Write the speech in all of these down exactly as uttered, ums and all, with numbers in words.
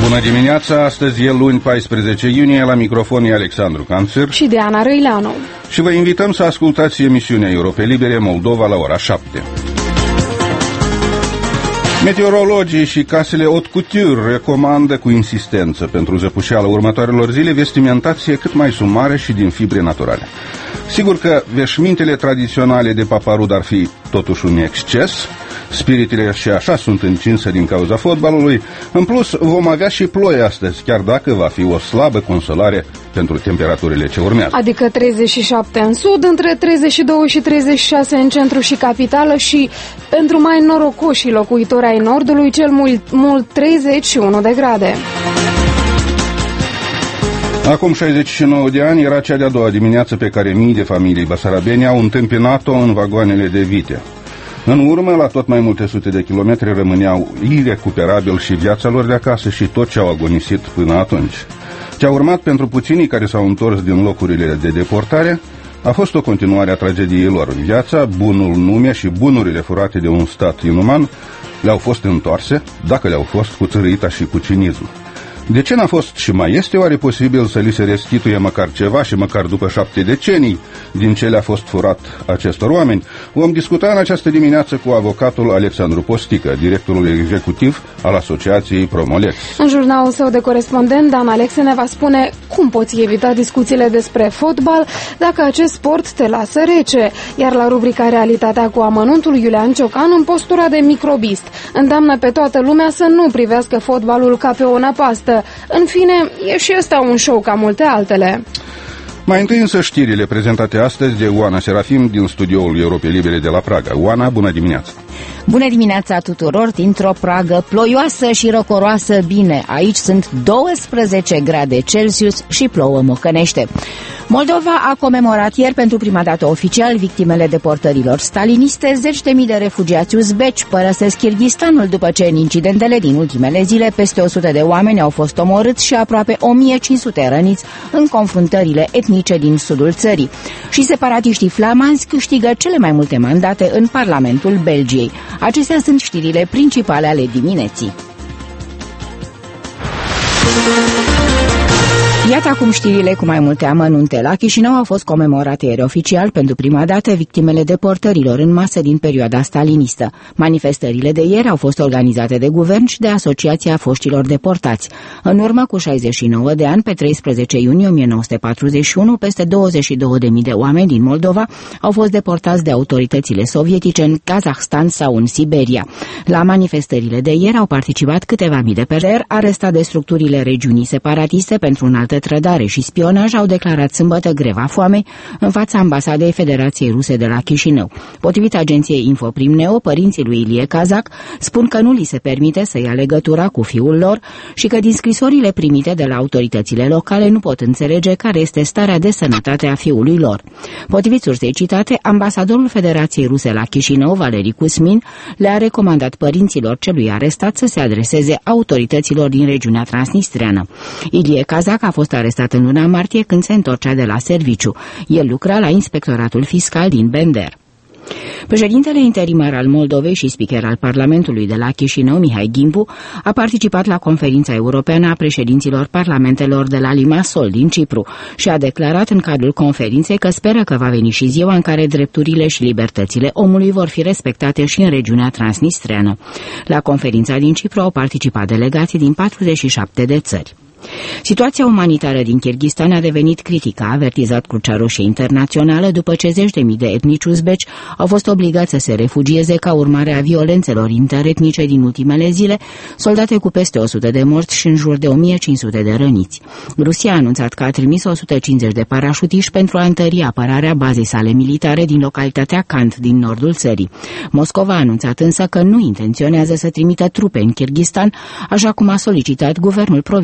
Bună dimineața, astăzi e luni paisprezece iunie, la microfon e Alexandru Canțir și Diana Răileanu. Și vă invităm să ascultați emisiunea Europe Libere Moldova la ora șapte. Meteorologii și casele haute couture recomandă cu insistență pentru zăpușeala următoarelor zile vestimentație cât mai sumare și din fibre naturale. Sigur că veșmintele tradiționale de paparud ar fi totuși un exces, spiritele și așa sunt încinse din cauza fotbalului. În plus, vom avea și ploi astăzi, chiar dacă va fi o slabă consolare pentru temperaturile ce urmează. Adică treizeci și șapte în sud, între treizeci și doi și treizeci și șase în centru și capitală și, pentru mai norocoși locuitori ai nordului, cel mult, mult treizeci și unu de grade. Acum șaizeci și nouă de ani era cea de-a doua dimineață pe care mii de familii basarabeni au întâmpinat-o în vagoanele de vite. În urmă, la tot mai multe sute de kilometri rămâneau irecuperabil și viața lor de acasă și tot ce au agonisit până atunci. Ce a urmat pentru puținii care s-au întors din locurile de deportare a fost o continuare a tragediei lor. Viața, bunul nume și bunurile furate de un stat inuman le-au fost întoarse, dacă le-au fost, cu țărâita și cu cinism. De ce n-a fost și mai este oare posibil să li se restituie măcar ceva și măcar după șapte decenii din ce le-a fost furat acestor oameni? Vom discuta în această dimineață cu avocatul Alexandru Postică, directorul executiv al Asociației Promolex. În jurnalul său de corespondent, Dan Alexe ne va spune cum poți evita discuțiile despre fotbal dacă acest sport te lasă rece. Iar la rubrica Realitatea cu amănuntul, Iulian Ciocan, în postura de microbist, îndeamnă pe toată lumea să nu privească fotbalul ca pe o năpastă. În fine, e și ăsta un show ca multe altele. Mai întâi însă știrile prezentate astăzi de Oana Serafim din studioul Europei Libere de la Praga. Oana, bună dimineața! Bună dimineața tuturor dintr-o Pragă ploioasă și răcoroasă. Bine, aici sunt douăsprezece grade Celsius și plouă mocănește. Moldova a comemorat ieri pentru prima dată oficial victimele deportărilor staliniste. Zeci de mii de refugiați uzbeci părăsesc Kirghistanul după ce în incidentele din ultimele zile peste o sută de oameni au fost omorâți și aproape o mie cinci sute răniți în confruntările etnice din sudul țării. Și separatiștii flamanzi câștigă cele mai multe mandate în Parlamentul Belgiei. Acestea sunt știrile principale ale dimineții. Iată acum știrile cu mai multe amănunte. La Chișinău au fost comemorate ieri oficial pentru prima dată victimele deportărilor în masă din perioada stalinistă. Manifestările de ieri au fost organizate de guvern și de Asociația Foștilor Deportați. În urmă cu șaizeci și nouă de ani, pe treisprezece iunie o mie nouă sute patruzeci și unu, peste douăzeci și două de mii de oameni din Moldova au fost deportați de autoritățile sovietice în Kazahstan sau în Siberia. La manifestările de ieri au participat câteva mii de persoane, arestate de structurile regiunii separatiste pentru un alt trădare și spionaj, au declarat sâmbătă greva foamei în fața ambasadei Federației Ruse de la Chișinău. Potrivit agenției Infoprim Neo, părinții lui Ilie Kazak spun că nu li se permite să ia legătura cu fiul lor și că din scrisorile primite de la autoritățile locale nu pot înțelege care este starea de sănătate a fiului lor. Potrivit sursei citate, ambasadorul Federației Ruse la Chișinău, Valeri Cusmin, le-a recomandat părinților celui arestat să se adreseze autorităților din regiunea transnistreană. Ilie Kazak a fost arestat în luna martie când se întorcea de la serviciu. El lucra la Inspectoratul Fiscal din Bender. Președintele interimar al Moldovei și speaker al Parlamentului de la Chișinău, Mihai Gimbu, a participat la conferința europeană a președinților parlamentelor de la Limassol din Cipru și a declarat în cadrul conferinței că speră că va veni și ziua în care drepturile și libertățile omului vor fi respectate și în regiunea transnistreană. La conferința din Cipru au participat delegații din patruzeci și șapte de țări. Situația umanitară din Kirghistan a devenit critică, a avertizat Crucea Roșie Internațională, după ce zeci de mii de etnici uzbeci au fost obligați să se refugieze ca urmare a violențelor interetnice din ultimele zile, soldate cu peste o sută de morți și în jur de o mie cinci sute de răniți. Rusia a anunțat că a trimis o sută cincizeci de parașutiști pentru a întări apărarea bazei sale militare din localitatea Kant din nordul țării. Moscova a anunțat însă că nu intenționează să trimită trupe în Kirghistan, așa cum a solicitat guvernul provizoriu de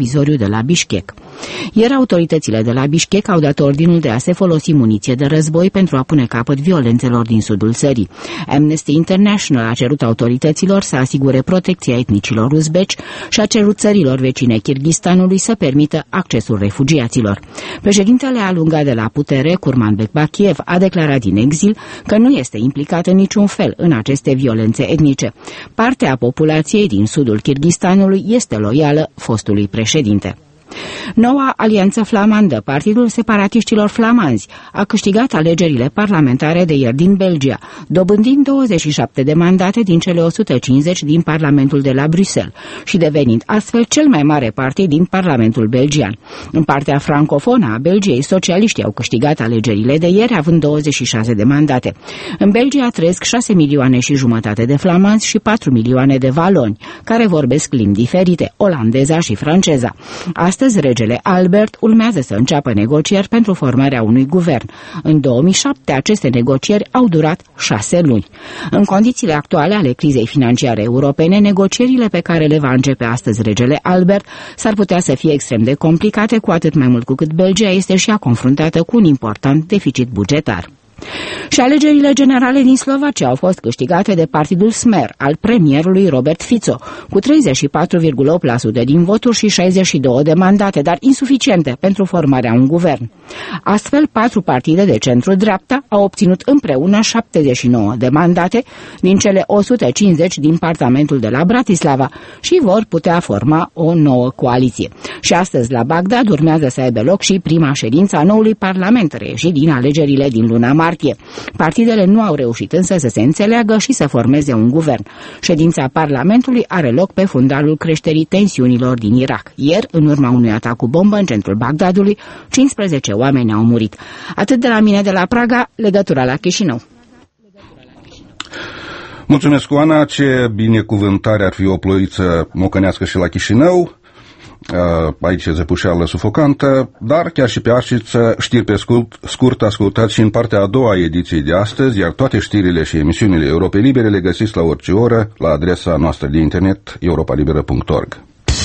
de la Bishkek. Ieri autoritățile de la Bishkek au dat ordinul de a se folosi muniție de război pentru a pune capăt violențelor din sudul țării. Amnesty International a cerut autorităților să asigure protecția etnicilor uzbeci și a cerut țărilor vecine Kirghistanului să permită accesul refugiaților. Președintele alungat de la putere, Kurmanbek Bakiev, a declarat din exil că nu este implicat în niciun fel în aceste violențe etnice. Partea populației din sudul Kirghistanului este loială fostului președinte. Noua alianță flamandă, Partidul Separatiștilor Flamanzi, a câștigat alegerile parlamentare de ieri din Belgia, dobândind douăzeci și șapte de mandate din cele o sută cincizeci din Parlamentul de la Bruxelles și devenind astfel cel mai mare partid din Parlamentul belgian. În partea francofonă a Belgiei, socialiștii au câștigat alegerile de ieri, având douăzeci și șase de mandate. În Belgia trăiesc șase milioane și jumătate de flamanzi și patru milioane de valoni, care vorbesc limbi diferite, olandeza și franceza. Astăzi, regele Albert urmează să înceapă negocieri pentru formarea unui guvern. În două mii șapte, aceste negocieri au durat șase luni. În condițiile actuale ale crizei financiare europene, negocierile pe care le va începe astăzi regele Albert s-ar putea să fie extrem de complicate, cu atât mai mult cu cât Belgia este și ea confruntată cu un important deficit bugetar. Și alegerile generale din Slovacia au fost câștigate de partidul Smer al premierului Robert Fico, cu treizeci și patru virgulă opt la sută din voturi și șaizeci și două de mandate, dar insuficiente pentru formarea unui guvern. Astfel, patru partide de centru-dreapta au obținut împreună șaptezeci și nouă de mandate din cele o sută cincizeci din Parlamentul de la Bratislava și vor putea forma o nouă coaliție. Și astăzi la Bagdad urmează să aibă loc și prima ședință a noului parlament reieșit din alegerile din luna martie. Partidele nu au reușit însă să se înțeleagă și să formeze un guvern. Ședința Parlamentului are loc pe fundalul creșterii tensiunilor din Irak. Ieri, în urma unui atac cu bombă în centrul Bagdadului, cincisprezece oameni au murit. Atât de la mine de la Praga, legătura la Chișinău. Mulțumesc, Oana, ce binecuvântare ar fi o ploiță mocănească și la Chișinău. Aici e zăpușeală sufocantă, dar chiar și pe Arșiță, știri pe scurt, scurt ascultați și în partea a doua a ediției de astăzi, iar toate știrile și emisiunile Europei Libere le găsiți la orice oră la adresa noastră de internet europa liberă punct org.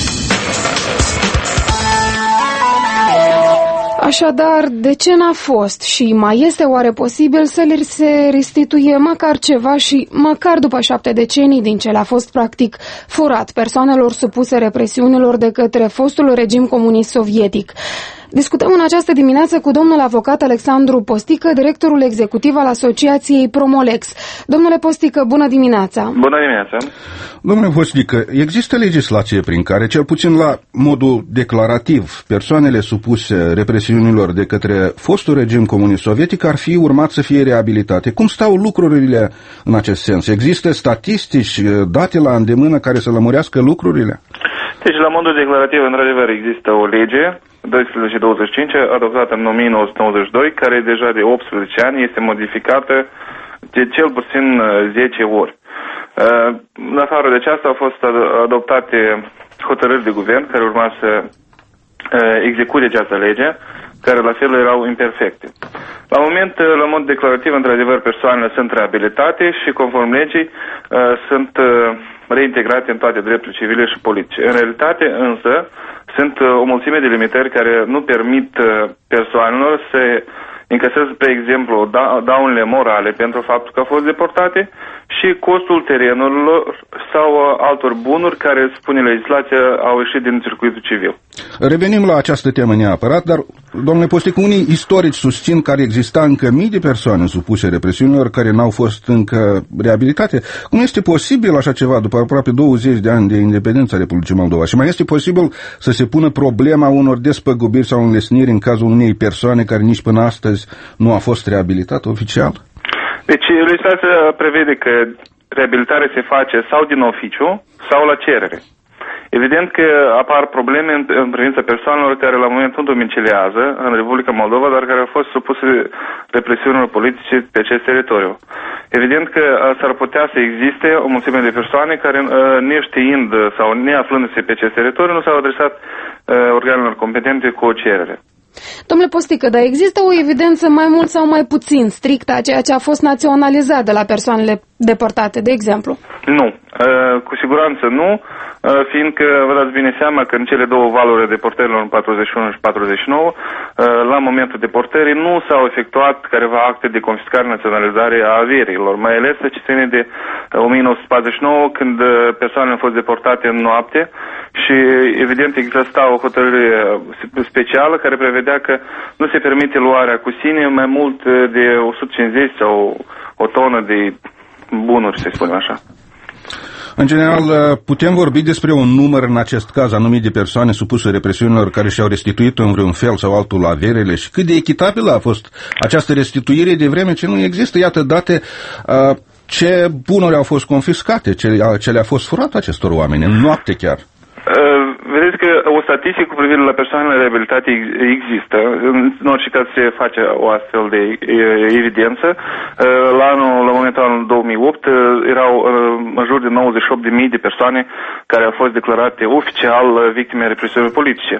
Așadar, de ce n-a fost și mai este oare posibil să le se restituie măcar ceva și măcar după șapte decenii din ce le-a fost practic furat persoanelor supuse represiunilor de către fostul regim comunist sovietic? Discutăm în această dimineață cu domnul avocat Alexandru Postică, directorul executiv al Asociației Promolex. Domnule Postică, bună dimineața! Bună dimineața! Domnule Postică, există legislație prin care, cel puțin la modul declarativ, persoanele supuse represiunilor de către fostul regim comunist sovietic ar fi urmat să fie reabilitate. Cum stau lucrurile în acest sens? Există statistici, date la îndemână care să lămurească lucrurile? Deci, la modul declarativ, într-adevăr, există o lege doisprezece douăzeci și cinci, adoptată în o mie nouă sute nouăzeci și doi, care deja de optsprezece ani este modificată de cel puțin zece ori. În afară de aceasta au fost adoptate hotărâri de guvern care urma să execute această lege, care la fel erau imperfecte. La moment, la mod declarativ, într-adevăr, persoanele sunt reabilitate și, conform legii, sunt reintegrate în toate drepturile civile și politice. În realitate, însă, sunt o mulțime de limitări care nu permit persoanelor să încaseze, pe exemplu, daunele morale pentru faptul că au fost deportate și costul terenurilor sau altor bunuri care, spune legislația, au ieșit din circuitul civil. Revenim la această temă neapărat, dar, domnule Postică, unii istorici susțin că ar exista încă mii de persoane supuse represiunilor care n-au fost încă reabilitate. Cum este posibil așa ceva după aproape douăzeci de ani de independența Republicii Moldova? Și mai este posibil să se pună problema unor despăgubiri sau înlesniri în cazul unei persoane care nici până astăzi nu a fost reabilitată oficial? Deci, legislația prevede că reabilitarea se face sau din oficiu sau la cerere. Evident că apar probleme în, în privința persoanelor care la momentul domiciliază în Republica Moldova, dar care au fost supuse represiunilor politice pe acest teritoriu. Evident că s-ar putea să existe o mulțime de persoane care, neștiind sau neaflându-se pe acest teritoriu, nu s-au adresat organelor competente cu o cerere. Domnule Postică, dar există o evidență mai mult sau mai puțin strictă a ceea ce a fost naționalizat de la persoanele deportate, de exemplu? Nu, cu siguranță nu, fiindcă vă dați bine seama că în cele două valuri de deportărilor în patruzeci și unu și patruzeci și nouă, la momentul deportării nu s-au efectuat careva acte de confiscare, naționalizare a averilor, mai ales ce ține de o mie nouă sute patruzeci și nouă, când persoanele au fost deportate în noapte și evident exista o hotărâre specială care prevedea că nu se permite luarea cu sine mai mult de o sută cincizeci sau o tonă de bunuri, să spunem așa. În general, putem vorbi despre un număr în acest caz anumit de persoane supuse represiunilor care și-au restituit în vreun fel sau altul averele și cât de echitabilă a fost această restituire de vreme ce nu există, iată, date ce bunuri au fost confiscate, ce, ce le-a fost furat acestor oameni, în noapte chiar. Vedeți că o statistică cu privire la persoanele reabilitate există. În orice caz se face o astfel de evidență. La anul, la momentul anului două mii opt erau în jur de nouăzeci și opt de mii de persoane care au fost declarate oficial victime represiunii politice.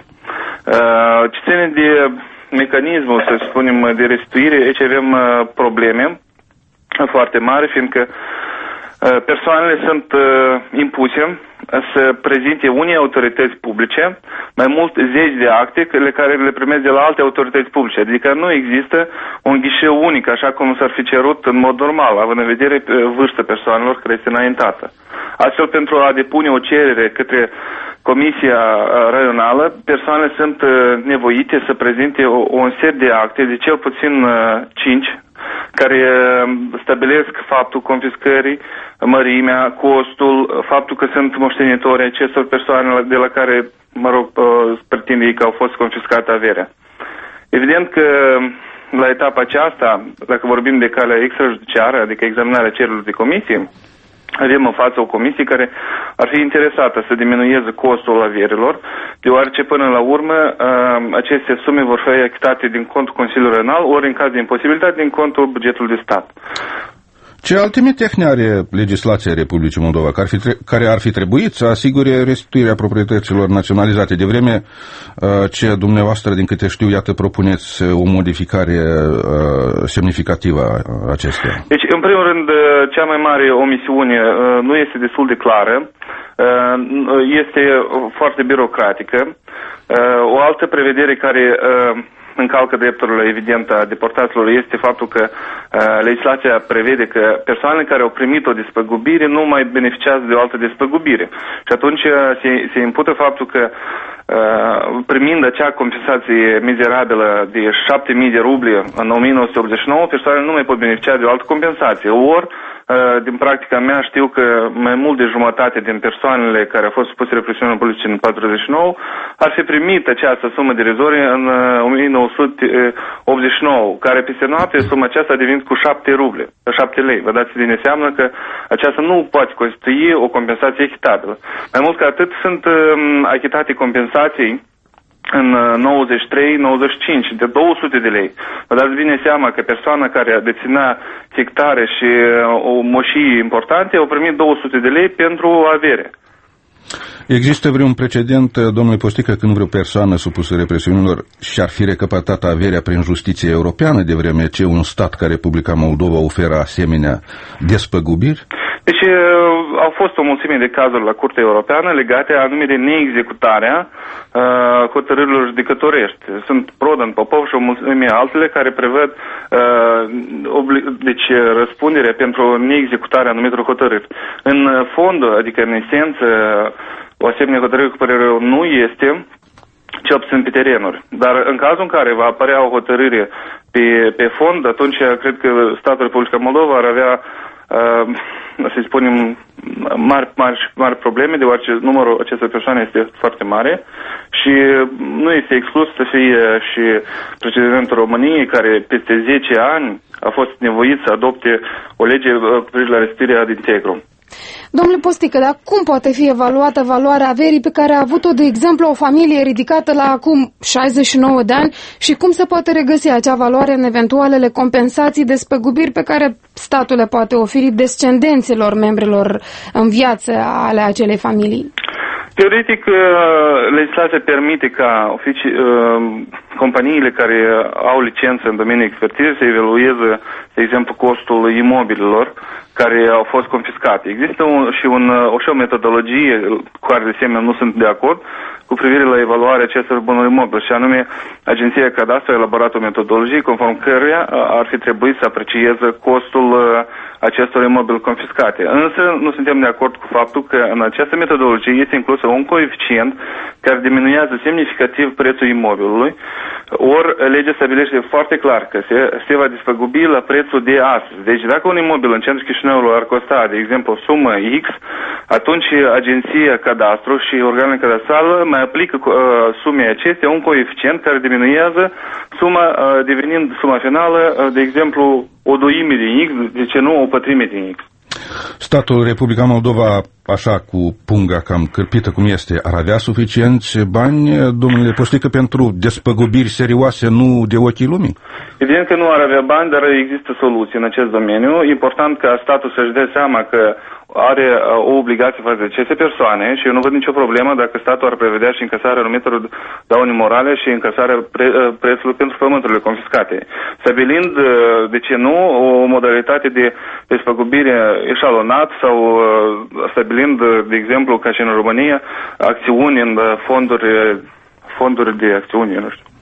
Ce ține de mecanismul, să spunem, de restituire, aici avem probleme foarte mari, fiindcă persoanele sunt impuse să prezinte unei autorități publice mai mult zeci de acte care le primesc de la alte autorități publice. Adică nu există un ghișeu unic, așa cum s-ar fi cerut în mod normal, având în vedere vârsta persoanelor care este înaintată. Astfel, pentru a depune o cerere către Comisia Raională, persoanele sunt nevoite să prezinte un set de acte, de cel puțin cinci, care stabilesc faptul confiscării, mărimea, costul, faptul că sunt moștenitori acestor persoane de la care, mă rog, pretinde ei că au fost confiscate averea. Evident că la etapa aceasta, dacă vorbim de calea extrajudiciară, adică examinarea cererilor de comisie, avem în față o comisie care ar fi interesată să diminueze costul averilor, deoarece până la urmă aceste sume vor fi achitate din contul Consiliului Regional, ori în caz de imposibilitate din contul bugetului de stat. Ce alte metehne are legislația Republicii Moldova care ar, fi, care ar fi trebuit să asigure restituirea proprietăților naționalizate, de vreme ce dumneavoastră, din câte știu, iată, propuneți o modificare semnificativă a acesteia? Deci, în primul rând, cea mai mare omisiune nu este destul de clară, este foarte birocratică. O altă prevedere care încalcă drepturile, evident, a deportaților este faptul că uh, legislația prevede că persoanele care au primit o despăgubire nu mai beneficiază de o altă despăgubire. Și atunci se, se impută faptul că uh, primind acea compensație mizerabilă de șapte mii de ruble în o mie nouă sute optzeci și nouă, persoanele nu mai pot beneficia de o altă compensație. Ori, din practica mea, știu că mai mult de jumătate din persoanele care au fost supuse represiunii politice în patruzeci și nouă ar fi primit această sumă derizorie în o mie nouă sute optzeci și nouă, care peste noapte suma aceasta a devenit cu șapte ruble, șapte lei. Vă dați bine seama că aceasta nu poate constitui o compensație echitabilă. Mai mult ca atât, sunt achitate compensații în nouăzeci și trei nouăzeci și cinci de două sute de lei. Vă dați bine seama că persoana care deținea hectare și o moșii importante au primit două sute de lei pentru avere. Există vreun precedent, domnule Postică, când vreo persoană supusă represiunilor și-ar fi recăpătat averea prin justiție europeană, de vreme ce un stat ca Republica Moldova oferă asemenea despăgubiri? Deci au fost o mulțime de cazuri la Curtea Europeană legate anume de neexecutarea uh, hotărârilor judecătorești. Sunt Prodan, Popov și o mulțime altele care prevăd uh, deci, răspunderea pentru neexecutarea anumitor hotărâri. În fond, adică în esență, o asemenea hotărâre cu părere nu este, cel puțin pe terenuri. Dar în cazul în care va apărea o hotărâre pe, pe fond, atunci cred că statul Republica Moldova ar avea Uh, să spunem, mari, mari, mari probleme, deoarece numărul acestor persoane este foarte mare și nu este exclus să fie și precedentul României, care peste zece ani a fost nevoit să adopte o lege cu privire la restituirea ad integrum. Domnule Postică, dar cum poate fi evaluată valoarea averii pe care a avut-o, de exemplu, o familie ridicată la acum șaizeci și nouă de ani și cum se poate regăsi acea valoare în eventualele compensații de spăgubiri pe care statul le poate oferi descendenților membrilor în viață ale acelei familii? Teoretic, legislația permite ca oficii, companiile care au licență în domeniul expertizei să evalueze, de exemplu, costul imobililor care au fost confiscate. Există un, și, un, o, și o metodologie cu care, de asemenea, nu sunt de acord cu privire la evaluarea acestor bunuri imobile, și anume Agenția Cadastru a elaborat o metodologie conform căruia ar fi trebuit să aprecieze costul acestor imobile confiscate. Însă nu suntem de acord cu faptul că în această metodologie este inclusă un coeficient care diminuează semnificativ prețul imobilului, ori legea stabilește foarte clar că se, se va despăgubi la prețul de astăzi. Deci dacă un imobil în centrul Chișinăului ar costa, de exemplu, sumă X, atunci Agenția Cadastru și organele cadastrale mai aplică uh, sumei acestea un coeficient care diminuează suma, uh, devenind suma finală, uh, de exemplu, o duime din X, de ce nu o pătrime din X. Statul Republica Moldova, așa cu punga cam cârpită cum este, ar avea suficienți bani, domnule Postică, pentru despăgubiri serioase, nu de ochii lumii? Evident că nu ar avea bani, dar există soluții în acest domeniu. Important ca statul să-și dea seama că are o obligație față de aceste persoane și eu nu văd nicio problemă dacă statul ar prevedea și încasarea anumitor daune morale și încasarea pre, prețului pentru pământurile confiscate. Stabilind, de ce nu, o modalitate de despăgubire eșalonat sau stabilind, de exemplu, ca și în România, acțiuni în fonduri, fonduri de acțiuni, nu știu.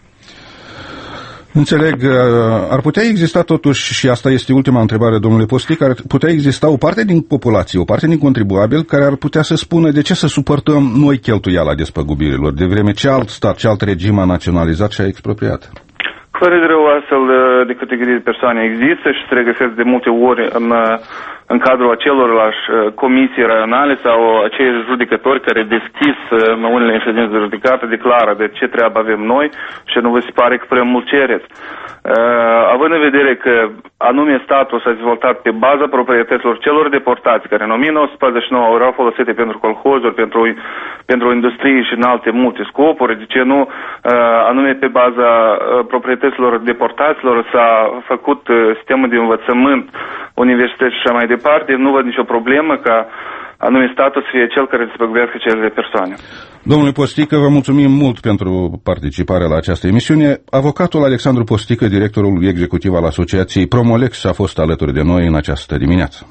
Înțeleg, ar putea exista totuși, și asta este ultima întrebare, domnule Postic, ar putea exista o parte din populație, o parte din contribuabil care ar putea să spună de ce să suportăm noi cheltuiala despăgubirilor, de vreme ce alt stat, ce alt regim a naționalizat și a expropriat. Fără de rău, astfel de categorii de persoane există și se regăsesc de multe ori în, în cadrul acelorlași comisii raionale sau acei judecători care deschis în unele ședințe de judecată declară de ce treabă avem noi și nu vă se pare că prea mult cereți. Uh, având în vedere că anume statul s-a dezvoltat pe baza proprietăților celor deportați, care în o mie nouă sute patruzeci și nouă erau folosite pentru colhozuri, pentru, pentru industrie și în alte multe scopuri, de ce nu, uh, anume pe baza uh, proprietăților deportaților s-a făcut uh, sistemul de învățământ, universități și așa mai departe, nu văd nicio problemă ca anume statul să fie cel care despăgubească cele persoane. Domnule Postică, vă mulțumim mult pentru participarea la această emisiune. Avocatul Alexandru Postică, directorul executiv al Asociației Promolex, a fost alături de noi în această dimineață.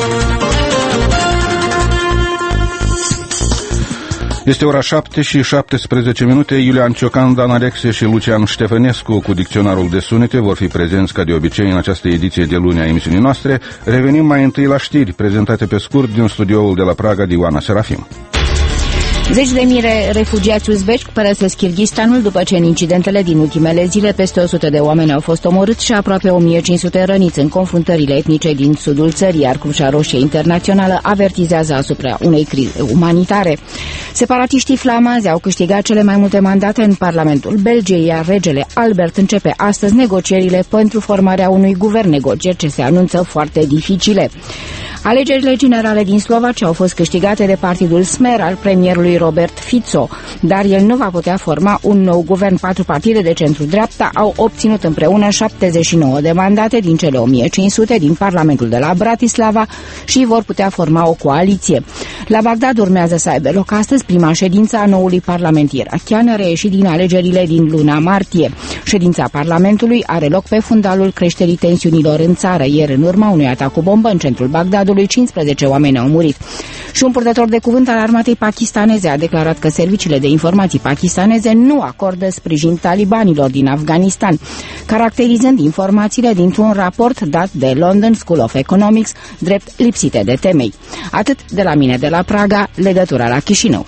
Este ora șapte și șaptesprezece minute. Iulian Ciocan, Dan Alexe și Lucian Ștefănescu cu dicționarul de sunete vor fi prezenți ca de obicei în această ediție de luni a emisiunii noastre. Revenim mai întâi la știri prezentate pe scurt din studioul de la Praga de Ioana Serafim. Zeci de mii de refugiați uzbeci părăsesc Kirghistanul după ce în incidentele din ultimele zile peste o sută de oameni au fost omorâți și aproape o mie cinci sute răniți în confruntările etnice din sudul țării, iar Crucea Roșie Internațională avertizează asupra unei crize umanitare. Separatiștii flamazi au câștigat cele mai multe mandate în Parlamentul Belgiei, iar regele Albert începe astăzi negocierile pentru formarea unui guvern, negocieri ce se anunță foarte dificile. Alegerile generale din Slovacia au fost câștigate de partidul Smer al premierului Robert Fico, dar el nu va putea forma un nou guvern. Patru partide de centru-dreapta au obținut împreună șaptezeci și nouă de mandate din cele o mie cinci sute din Parlamentul de la Bratislava și vor putea forma o coaliție. La Bagdad urmează să aibă loc astăzi prima ședință a noului parlament irachian, reieșit din alegerile din luna martie. Ședința Parlamentului are loc pe fundalul creșterii tensiunilor în țară. Ieri, în urma unui atac cu bombă în centrul Bagdadului, cincisprezece oameni au murit. Și un purtător de cuvânt al armatei pakistaneze a declarat că serviciile de informații pakistaneze nu acordă sprijin talibanilor din Afganistan, caracterizând informațiile dintr-un raport dat de London School of Economics drept lipsite de temei. Atât de la mine de la Praga, legătura la Chișinău.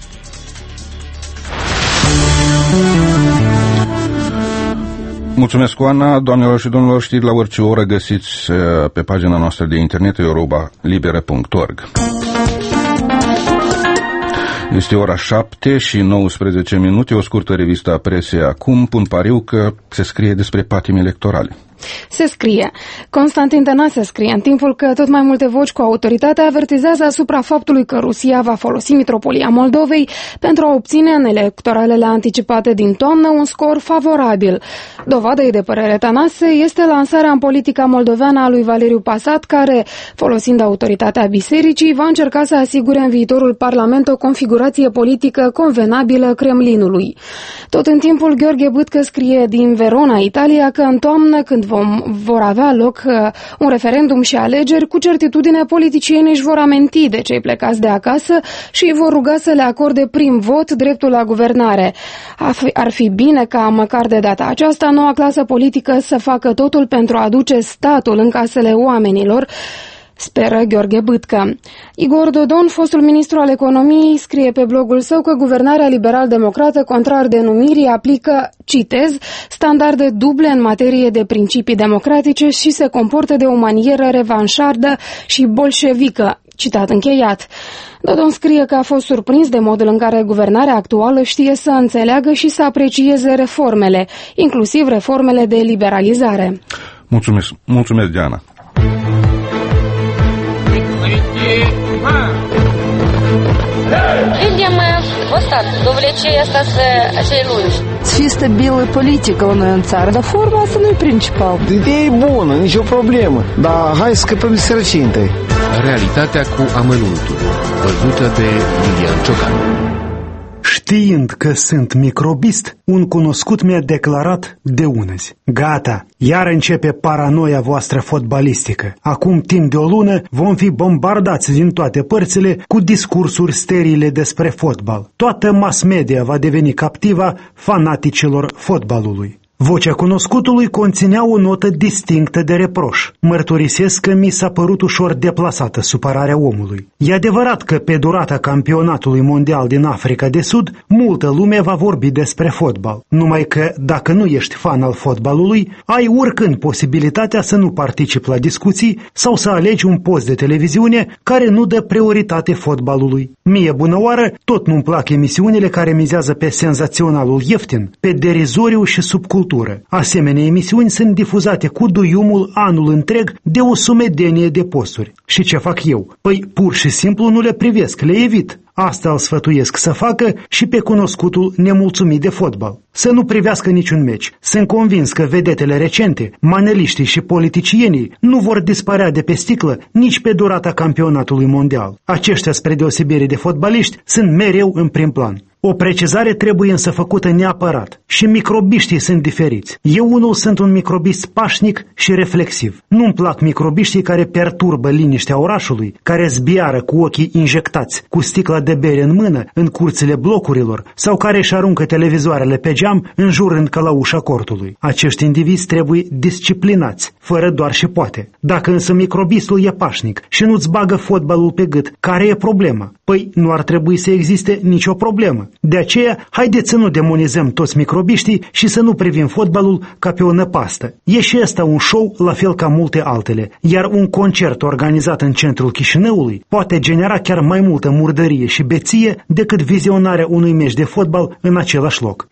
Mulțumesc, Oana. Doamnelor și domnilor, știri la orice oră găsiți pe pagina noastră de internet europa libera punct org. Este ora șapte și nouăsprezece minute, o scurtă revistă a presei acum. Pun pariu că se scrie despre patimi electorale. Se scrie. Constantin Tănase scrie în timpul că tot mai multe voci cu autoritate avertizează asupra faptului că Rusia va folosi mitropolia Moldovei pentru a obține în electoralele anticipate din toamnă un scor favorabil. Dovadă-i de părere Tănase este lansarea în politica moldoveană a lui Valeriu Pasat, care, folosind autoritatea bisericii, va încerca să asigure în viitorul parlament o configurație politică convenabilă Kremlinului. Tot în timpul, Gheorghe Bâtcă scrie din Verona, Italia, că în toamnă, când vom, vor avea loc uh, un referendum și alegeri, cu certitudine politicienii își vor aminti de cei plecați de acasă și îi vor ruga să le acorde prim vot dreptul la guvernare. Ar fi bine ca, măcar de data aceasta, noua clasă politică să facă totul pentru a aduce statul în casele oamenilor, speră Gheorghe Bâtcă. Igor Dodon, fostul ministru al economiei, scrie pe blogul său că guvernarea liberal-democrată, contrar denumirii, aplică, citez, standarde duble în materie de principii democratice și se comportă de o manieră revanșardă și bolșevică. Citat încheiat. Dodon scrie că a fost surprins de modul în care guvernarea actuală știe să înțeleagă și să aprecieze reformele, inclusiv reformele de liberalizare. Mulțumesc, mulțumesc Diana. Людям вот так, до влечения остаться celulși. Чисто белая политика у нас царь. Да форма asta nu-i principal. Ideea e bună, nicio problemă, dar hai să scăpăm de sărăcie întâi. Realitatea cu amănuntul, văzută de Lilian Ciocan. Știind că sunt microbist, un cunoscut mi-a declarat de unăzi: gata, iar începe paranoia voastră fotbalistică. Acum timp de o lună vom fi bombardați din toate părțile cu discursuri sterile despre fotbal. Toată mass media va deveni captiva fanaticilor fotbalului. Vocea cunoscutului conținea o notă distinctă de reproș. Mărturisesc că mi s-a părut ușor deplasată supărarea omului. E adevărat că pe durata campionatului mondial din Africa de Sud, multă lume va vorbi despre fotbal. Numai că, dacă nu ești fan al fotbalului, ai oricând posibilitatea să nu participi la discuții sau să alegi un post de televiziune care nu dă prioritate fotbalului. Mie, bună oară, tot nu-mi plac emisiunile care mizează pe senzaționalul ieftin, pe derizoriu și subcultură. Asemenea emisiuni sunt difuzate cu duiumul anul întreg de o sumedenie de posturi. Și ce fac eu? Păi pur și simplu nu le privesc, le evit. Asta îl sfătuiesc să facă și pe cunoscutul nemulțumit de fotbal. Să nu privească niciun meci. Sunt convins că vedetele recente, maneliștii și politicienii nu vor dispărea de pe sticlă nici pe durata campionatului mondial. Aceștia, spre deosebire de fotbaliști, sunt mereu în prim plan. O precizare trebuie însă făcută neapărat. Și microbiștii sunt diferiți. Eu unul sunt un microbist pașnic și reflexiv. Nu-mi plac microbiștii care perturbă liniștea orașului, care zbiară cu ochii injectați, cu sticla de bere în mână, în curțile blocurilor, sau care își aruncă televizoarele pe geam, înjurând ca la ușa cortului. Acești indivizi trebuie disciplinați, fără doar și poate. Dacă însă microbistul e pașnic și nu-ți bagă fotbalul pe gât, care e problema? Păi nu ar trebui să existe nicio problemă. De aceea, haideți să nu demonizăm toți microbiștii și să nu privim fotbalul ca pe o năpastă. E și ăsta un show la fel ca multe altele, iar un concert organizat în centrul Chișinăului poate genera chiar mai multă murdărie și beție decât vizionarea unui meci de fotbal în același loc.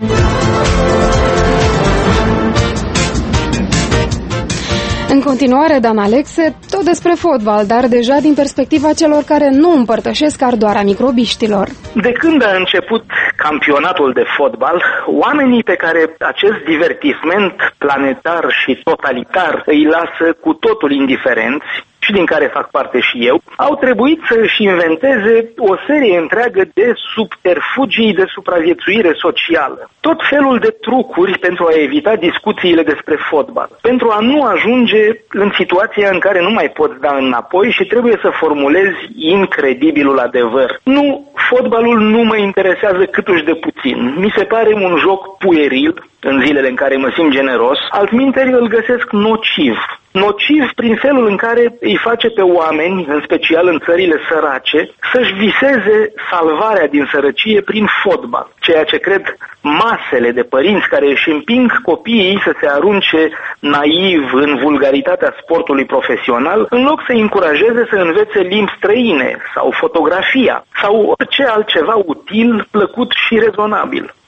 În continuare, Dan Alexe, tot despre fotbal, dar deja din perspectiva celor care nu împărtășesc ardoarea microbiștilor. De când a început campionatul de fotbal, oamenii pe care acest divertisment planetar și totalitar îi lasă cu totul indiferenți, și din care fac parte și eu, au trebuit să își inventeze o serie întreagă de subterfugii de supraviețuire socială. Tot felul de trucuri pentru a evita discuțiile despre fotbal, pentru a nu ajunge în situația în care nu mai poți da înapoi și trebuie să formulezi incredibilul adevăr. Nu, fotbalul nu mă interesează câtuși de puțin. Mi se pare un joc pueril, în zilele în care mă simt generos, altminteri îl găsesc nociv. Nociv prin felul în care îi face pe oameni, în special în țările sărace, să-și viseze salvarea din sărăcie prin fotbal. Ceea ce cred masele de părinți care își împing copiii să se arunce naiv în vulgaritatea sportului profesional, în loc să-i încurajeze să învețe limbi străine sau fotografia sau orice altceva util, plăcut și rezonabil.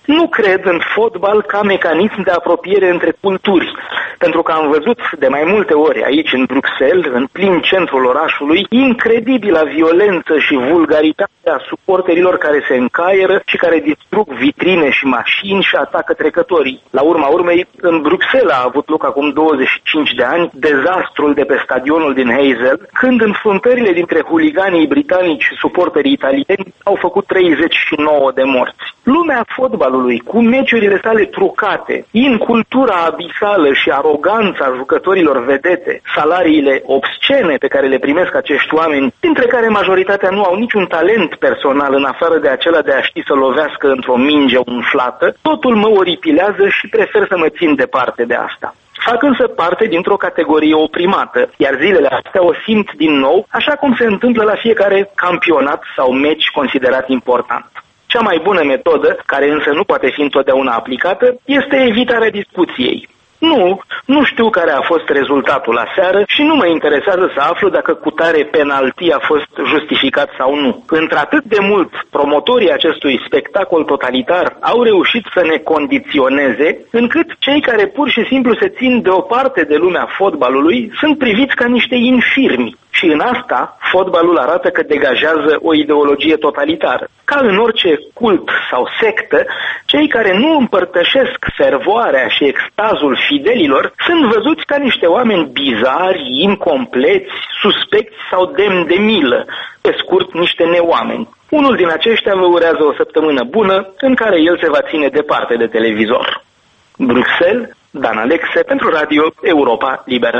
Nu cred în fotbal ca mecanism de apropiere între culturi, pentru că am văzut de mai multe ori aici în Bruxelles, în plin centrul orașului, incredibilă violență și vulgaritate a suporterilor care se încaieră și care distrug vitrine și mașini și atacă trecătorii. La urma urmei, în Bruxelles a avut loc acum douăzeci și cinci de ani dezastrul de pe stadionul din Heysel, când înfruntările dintre huliganii britanici și suporterii italieni au făcut treizeci și nouă de morți. Lumea fotbalului, cu meciurile sale trucate, incultura abisală și aroganța jucătorilor vedete, salariile obscene pe care le primesc acești oameni, dintre care majoritatea nu au niciun talent personal în afară de acela de a ști să lovească într-o minge umflată, totul mă oripilează și prefer să mă țin departe de asta. Fac însă parte dintr-o categorie oprimată, iar zilele astea o simt din nou, așa cum se întâmplă la fiecare campionat sau meci considerat important. Cea mai bună metodă, care însă nu poate fi întotdeauna aplicată, este evitarea discuției. Nu, nu știu care a fost rezultatul aseară și nu mă interesează să aflu dacă cutare penalti a fost justificat sau nu. Într-atât de mult, promotorii acestui spectacol totalitar au reușit să ne condiționeze, încât cei care pur și simplu se țin deoparte de lumea fotbalului sunt priviți ca niște infirmi. Și în asta, fotbalul arată că degajează o ideologie totalitară. Ca în orice cult sau sectă, cei care nu împărtășesc fervoarea și extazul fidelilor sunt văzuți ca niște oameni bizari, incompleți, suspecți sau demni de milă, pe scurt, niște neoameni. Unul din aceștia vă urează o săptămână bună în care el se va ține departe de televizor. Bruxelles, Dan Alexe, pentru Radio Europa Liberă.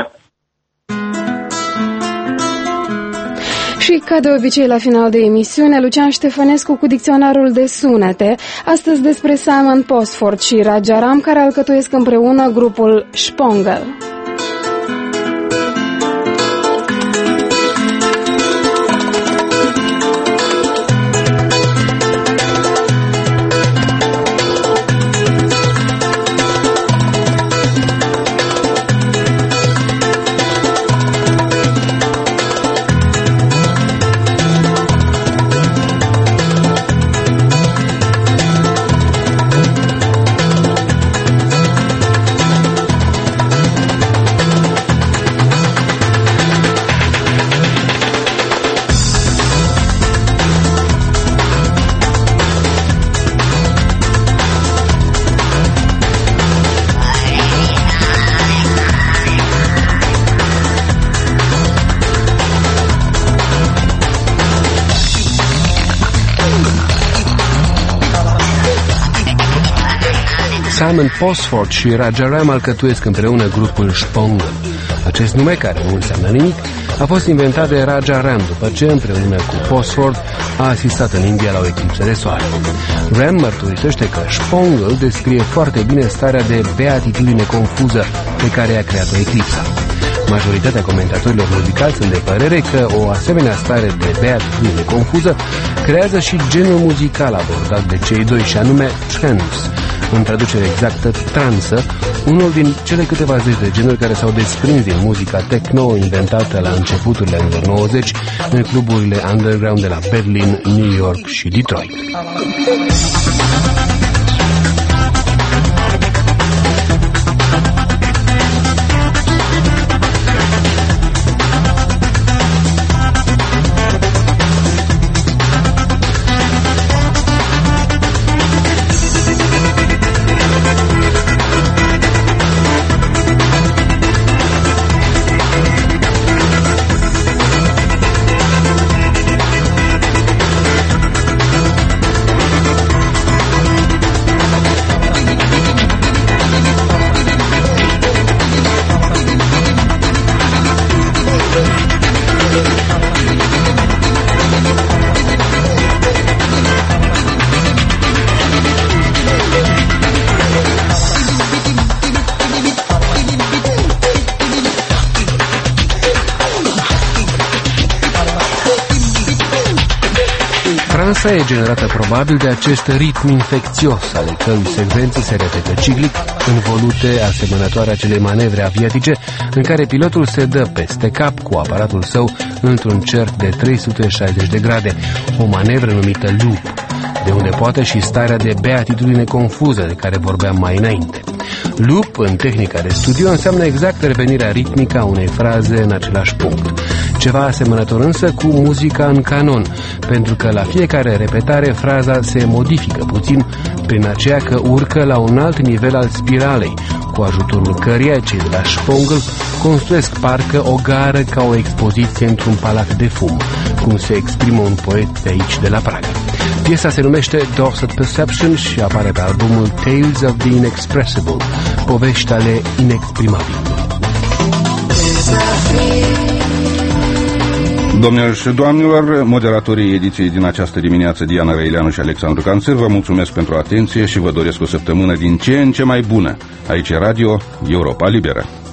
Și, ca de obicei, la final de emisiune, Lucian Ștefănescu cu dicționarul de sunete, astăzi despre Simon Posford și Rajaram, care alcătuiesc împreună grupul Spongel. Simon Posford și Rajaram alcătuiesc împreună grupul Spongel. Acest nume, care nu înseamnă nimic, a fost inventat de Rajaram după ce, împreună cu Posford, a asistat în India la o eclipsă de soare. Ram mărturisește că Spongel descrie foarte bine starea de beatitudine confuză pe care a creat-o eclipsa. Majoritatea comentatorilor muzicali sunt de părere că o asemenea stare de beatitudine confuză creează și genul muzical abordat de cei doi, și anume trance, în traducere exactă transă, unul din cele câteva zeci de genuri care s-au desprins din muzica techno inventată la începuturile anilor nouăzeci în cluburile underground de la Berlin, New York și Detroit. Transa e generată probabil de acest ritm infecțios, ale cărui secvențe se repetă ciclic, învolute asemănătoare acelei manevre aviatice în care pilotul se dă peste cap cu aparatul său într-un cerc de trei sute șaizeci de grade, o manevră numită loop. de unde poate și starea de beatitudine confuză de care vorbeam mai înainte. Loop, în tehnica de studio, înseamnă exact revenirea ritmică a unei fraze în același punct. Ceva asemănător însă cu muzica în canon, pentru că la fiecare repetare fraza se modifică puțin prin aceea că urcă la un alt nivel al spiralei, cu ajutorul căreia cei de la Spongel construiesc parcă o gară ca o expoziție într-un palat de fum, cum se exprimă un poet de aici, de la Praga. Piesa se numește Dorset Perception și apare pe albumul Tales of the Inexpressible, povești ale inexprimabilului. Domnilor și doamnelor, moderatorii ediției din această dimineață, Diana Răileanu și Alexandru Canțir, vă mulțumesc pentru atenție și vă doresc o săptămână din ce în ce mai bună. Aici e Radio Europa Liberă.